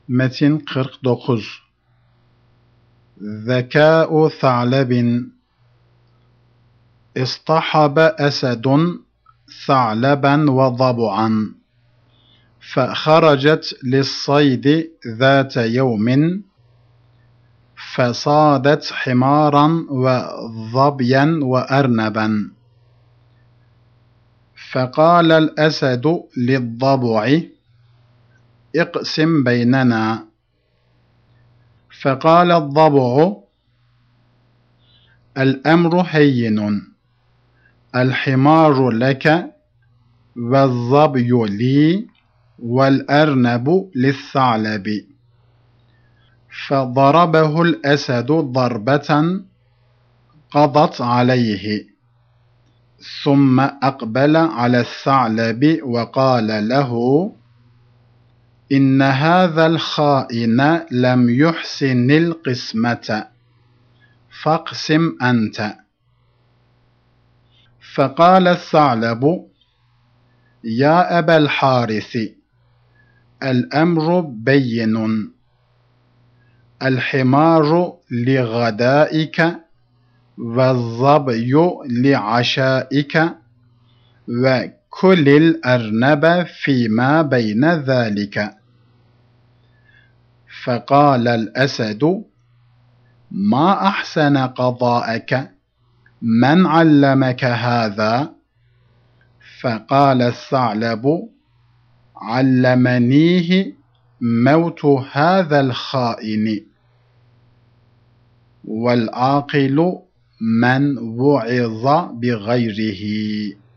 Metin 49. ذكاء ثعلب. اصطحب أسد ثعلبا وضبعا، فخرجت للصيد ذات يوم، فصادت حمارا وظبيا وأرنبا. فقال الأسد للضبع: اقسم بيننا. فقال الضبع: الأمر هين، الحمار لك والظبي لي والأرنب للثعلب. فضربه الأسد ضربة قضت عليه، ثم أقبل على الثعلب وقال له: إن هذا الخائن لم يحسن القسمة، فاقسم أنت. فقال الثعلب: يا أبا الحارث، الأمر بين، الحمار لغدائك والظبي لعشائك، وكل الأرنب فيما بين ذلك. فقال الأسد: ما أحسن قضاءك، من علمك هذا؟ فقال الثعلب: علمنيه موت هذا الخائن. والعاقل من وعظ بغيره.